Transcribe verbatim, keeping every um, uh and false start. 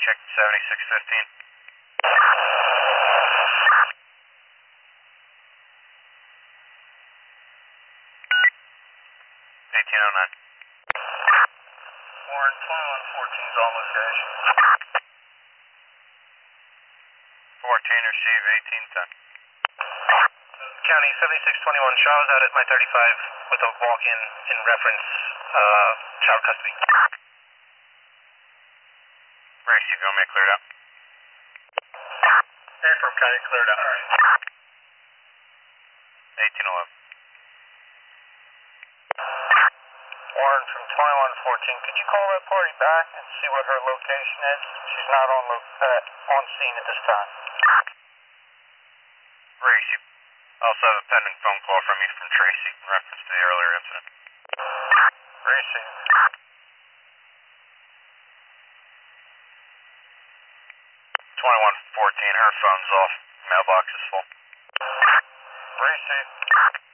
check seventy-six fifteen. eighteen oh nine. Warren, twenty-one fourteen is on location. fourteen, receive eighteen ten. County seventy-six twenty-one, Shaw is out at my thirty-five with a walk-in in reference uh, child custody. Race, you go, make cleared out. Affirm, County, cleared out. eighteen eleven. Warren from twenty-one fourteen, could you call that party back and see what her location is? She's not on lo uh, on scene at this time. Race, you also have a pending phone call from you from Tracy in reference to the earlier incident. Racy. twenty-one fourteen, her phone's off. Mailbox is full. Racy.